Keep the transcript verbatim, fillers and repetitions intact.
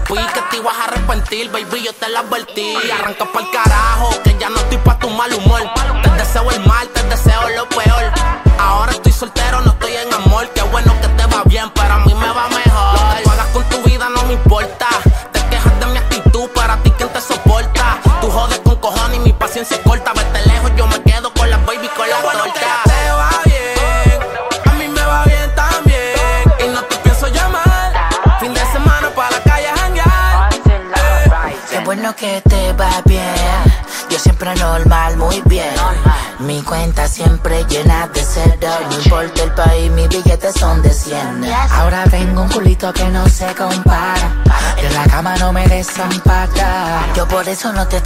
papi, que te ibas a arrepentir, baby, yo te la advertí. Y arranca pa'l carajo, que ya no estoy pa' tu mal humor. Te deseo el mal, te deseo lo peor. Ahora estoy soltero, no estoy en amor. Qué bueno que te va bien, pero a mí me va mejor. Lo que tú hagas con tu vida no me importa. Te quejas de mi actitud, para ti quién te soporta. Tú jodes con cojones y mi paciencia es corta. Vete lejos, yo me quedo con la baby, con la bueno torta. Que te va bien, a mí me va bien también. Y no te pienso llamar. Fin de semana pa' la calle a janguear. eh. Qué bueno que te va bien. Yo siempre normal, muy bien. Mi cuenta siempre llena de cero. No importa el país, mis billetes son de cien. Ahora tengo un culito que no se compara. En la cama no me desampara. Yo por eso no te